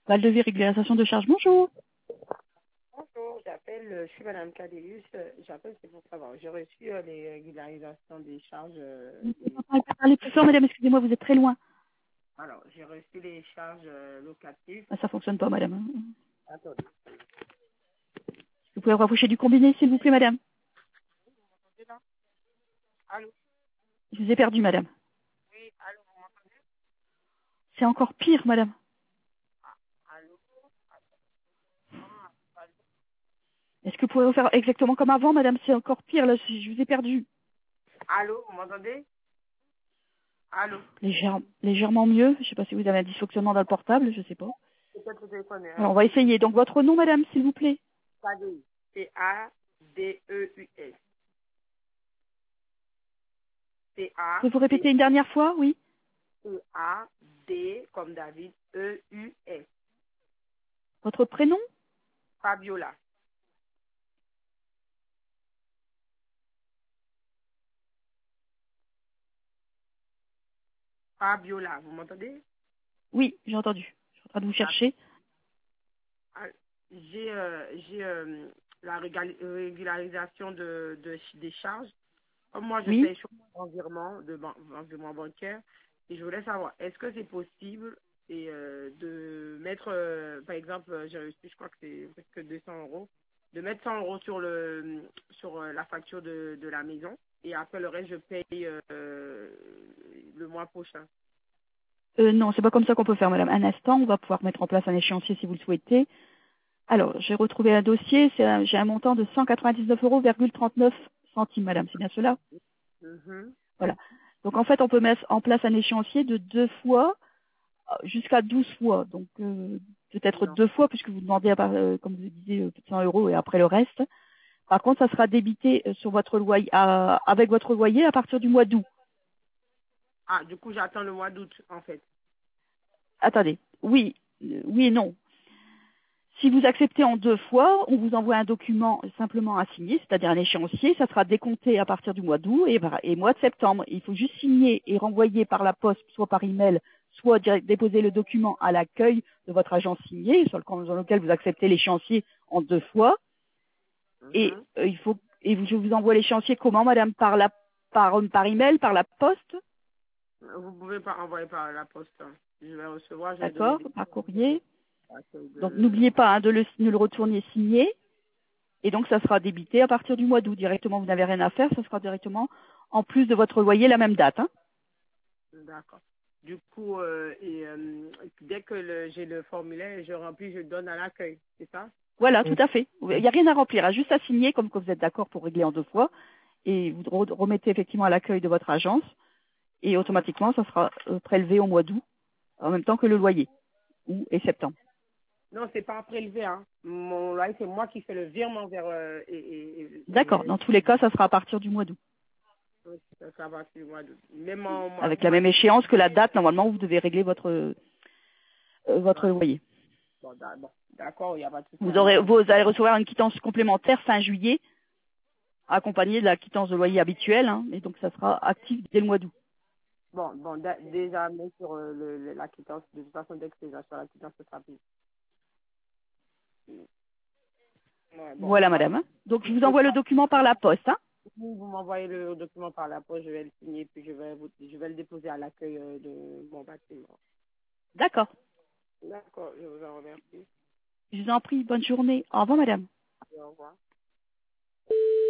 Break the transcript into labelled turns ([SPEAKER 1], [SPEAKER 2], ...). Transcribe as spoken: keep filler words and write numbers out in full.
[SPEAKER 1] Val de Vie, régularisation de charges, bonjour.
[SPEAKER 2] Bonjour, j'appelle, euh, je suis Madame Cadéus, euh, j'appelle c'est pour savoir. J'ai reçu euh, les régularisations des charges. euh, et-
[SPEAKER 1] Parlez plus fort, madame, excusez-moi, vous êtes très loin.
[SPEAKER 2] alors, j'ai reçu les charges euh, locatives.
[SPEAKER 1] Ah, ça fonctionne pas, madame.
[SPEAKER 2] Attendez.
[SPEAKER 1] Vous pouvez rapprocher du combiné, s'il vous plaît, madame.
[SPEAKER 2] C'est là. Allô?
[SPEAKER 1] Je vous ai perdu, madame.
[SPEAKER 2] Oui, allô, vous m'entendez?
[SPEAKER 1] C'est encore pire, madame.
[SPEAKER 2] Allô? Ah, allô?
[SPEAKER 1] Est-ce que vous pouvez refaire exactement comme avant, madame? C'est encore pire, là, je vous ai perdu.
[SPEAKER 2] Allô, vous m'entendez? Allô?
[SPEAKER 1] Légère- légèrement mieux. Je sais pas si vous avez un dysfonctionnement dans le portable, je sais pas.
[SPEAKER 2] Peut-être le téléphone.
[SPEAKER 1] Alors, on
[SPEAKER 2] Hein.
[SPEAKER 1] va essayer. Donc, votre nom, madame, s'il vous plaît.
[SPEAKER 2] Cadéus. C A D E U S. C A
[SPEAKER 1] Pouvez-vous
[SPEAKER 2] D
[SPEAKER 1] répéter une dernière fois? Oui.
[SPEAKER 2] E A D comme David E U S.
[SPEAKER 1] Votre prénom?
[SPEAKER 2] Fabiola. Fabiola, vous m'entendez?
[SPEAKER 1] Oui, j'ai entendu. Je suis en train de vous chercher.
[SPEAKER 2] Ah, J'ai euh, j'ai euh, la régal- régularisation de, de des charges. Comme moi, je
[SPEAKER 1] Oui.
[SPEAKER 2] paye sur mon environnement de ban- environnement bancaire et je voulais savoir, est-ce que c'est possible et, euh, de mettre, euh, par exemple, euh, j'ai reçu, je crois que c'est presque deux cents euros, de mettre cent euros sur le sur euh, la facture de, de la maison et après le reste, je paye euh, le mois prochain.
[SPEAKER 1] Euh, non, c'est pas comme ça qu'on peut faire, madame. Un instant, on va pouvoir mettre en place un échéancier si vous le souhaitez. Alors, j'ai retrouvé un dossier, c'est un- j'ai un montant de cent quatre-vingt-dix-neuf euros virgule trente-neuf centimes, madame, c'est bien cela?
[SPEAKER 2] Mhm.
[SPEAKER 1] Voilà. Donc en fait, on peut mettre en place un échéancier de deux fois euh, jusqu'à douze fois. Donc euh, peut-être
[SPEAKER 2] Non.
[SPEAKER 1] deux fois, puisque vous demandez, à part- euh, comme vous disiez, euh, cent euros et après le reste. Par contre, ça sera débité euh, sur votre loyer, à- avec votre loyer à partir du mois d'août.
[SPEAKER 2] Ah, du coup, j'attends le mois d'août, en fait.
[SPEAKER 1] Attendez. Oui, euh, oui et non. Si vous acceptez en deux fois, on vous envoie un document simplement à signer, c'est-à-dire un échéancier, ça sera décompté à partir du mois d'août et, par- et mois de septembre. Il faut juste signer et renvoyer par la poste, soit par email, soit direct- déposer le document à l'accueil de votre agent signé, sur le, dans lequel vous acceptez l'échéancier en deux fois. Et
[SPEAKER 2] Mhm.
[SPEAKER 1] euh, il faut et vous- je vous envoie l'échéancier comment, madame, par la par par email, par la poste,
[SPEAKER 2] Vous pouvez pas envoyer par la poste. Hein. Je vais recevoir, je vais donner
[SPEAKER 1] d'accord,
[SPEAKER 2] des
[SPEAKER 1] par courrier.
[SPEAKER 2] accueils
[SPEAKER 1] Donc
[SPEAKER 2] de...
[SPEAKER 1] n'oubliez pas hein, de, le, de le retourner signé. Et donc, ça sera débité à partir du mois d'août directement. Vous n'avez rien à faire, ça sera directement en plus de votre loyer la même date. Hein.
[SPEAKER 2] D'accord. Du coup, euh, et, euh, dès que le- j'ai le formulaire, je remplis, je donne à l'accueil. C'est ça?
[SPEAKER 1] Voilà, tout à fait. Il n'y a rien à remplir, hein, juste à signer comme que vous êtes d'accord pour régler en deux fois. Et vous re- remettez effectivement à l'accueil de votre agence. Et automatiquement, ça sera euh, prélevé au mois d'août, en même temps que le loyer, août et septembre.
[SPEAKER 2] Non, c'est pas prélevé. Hein. Mon loyer, c'est moi qui fais le virement vers... Euh, et, et, et,
[SPEAKER 1] D'accord,
[SPEAKER 2] et-
[SPEAKER 1] dans tous les cas, ça sera à partir du mois d'août.
[SPEAKER 2] oui, ça, ça va sur le mois d'août. Même en mois...
[SPEAKER 1] Avec la
[SPEAKER 2] mois
[SPEAKER 1] même échéance que la date, normalement, où vous devez régler votre, euh, votre
[SPEAKER 2] ouais.
[SPEAKER 1] loyer.
[SPEAKER 2] Bon, d'a- bon, d'accord, il n'y a pas de souci.
[SPEAKER 1] Vous, aurez,
[SPEAKER 2] Alors,
[SPEAKER 1] vous allez recevoir une quittance complémentaire fin juillet accompagné de la quittance de loyer habituelle, hein, et donc ça sera actif dès le mois d'août.
[SPEAKER 2] bon, bon d'a- déjà, mais sur euh, le, le- la quittance, de toute façon, dès que c'est déjà sur la quittance, ce sera plus. Ouais, bon,
[SPEAKER 1] Voilà,
[SPEAKER 2] pas
[SPEAKER 1] madame. hein. Donc, je vous
[SPEAKER 2] de
[SPEAKER 1] envoie le document par la poste. Hein.
[SPEAKER 2] Vous vous m'envoyez le document par la poste, je vais le signer, puis je vais, vous, je vais le déposer à l'accueil euh, de mon bâtiment.
[SPEAKER 1] D'accord.
[SPEAKER 2] D'accord, je vous en remercie.
[SPEAKER 1] Je vous en prie. Bonne journée. Au revoir, madame.
[SPEAKER 2] Au revoir.